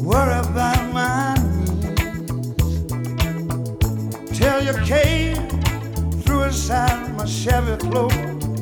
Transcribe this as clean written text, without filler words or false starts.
worry about my needs till you came through inside my Chevy clothes.